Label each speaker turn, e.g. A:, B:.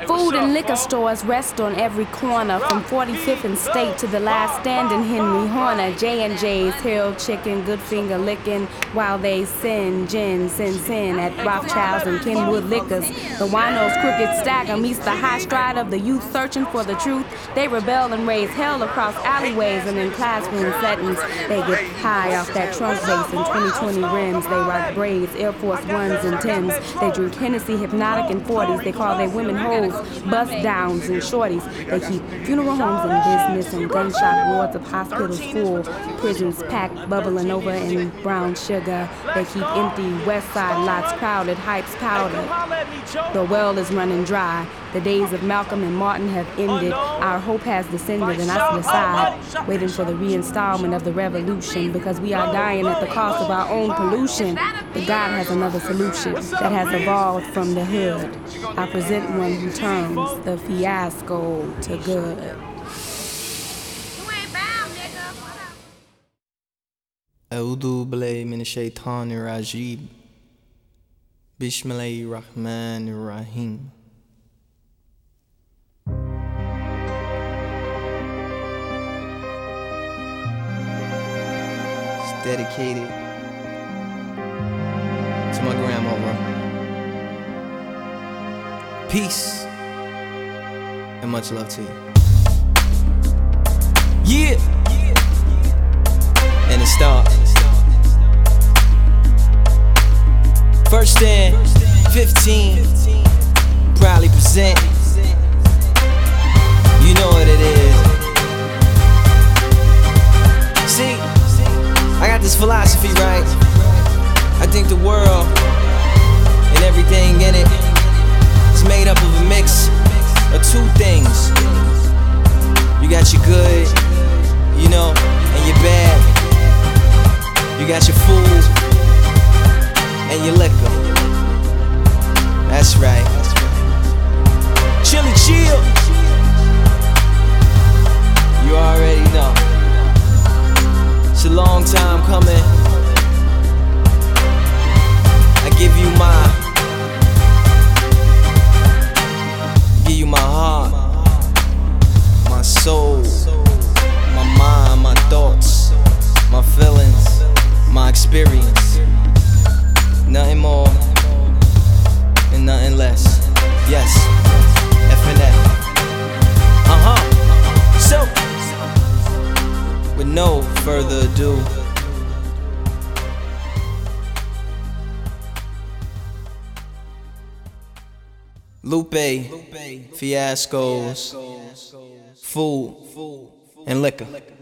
A: Food and liquor stores rest on every corner, from 45th and State to the last stand in Henry Horner. J&J's, Hill Chicken, Goodfinger licking while they sin at Rothschilds and Kenwood Liquors. The winos' crooked stagger meets the high stride of the youth searching for the truth. They rebel and raise hell across alleyways and in classroom settings. They get high off that trunk bass in 2020 rims. They rock braids, Air Force Ones and Tims. They drink Hennessy, Hypnotic, and 40s. They call their women hoes, bust downs and shorties. They keep funeral homes in business and gunshot wards of hospitals full, prisons packed, bubbling over in brown sugar. They keep empty West Side lots crowded, hypes powdered. The well is running dry. The days of Malcolm and Martin have ended. Our hope has descended, and I sit aside, waiting for the reinstallment of the revolution, because we are dying at the cost of our own pollution. But God has another solution that has evolved from the hood. I present one who turns the fiasco to good.
B: أعوذ بالله من الشيطان الرجيم بسم الله الرحمن الرحيم. It's dedicated to my grandmother. Peace and much love to you. Yeah. And it starts. First and 15, proudly present. You know what it is. See, I got this philosophy, right? I think the world and everything in it is made up of a mix of two things. You got your good, you know, and your bad. You got your food and your liquor. That's right. Chilly chill. You already know. It's a long time coming. I give you my heart, my soul, my mind, my thoughts, my feelings, my experience. Nothing more and nothing less. Yes, FNF. So, with no further ado, Lupe, Fiascos, Food, and Liquor.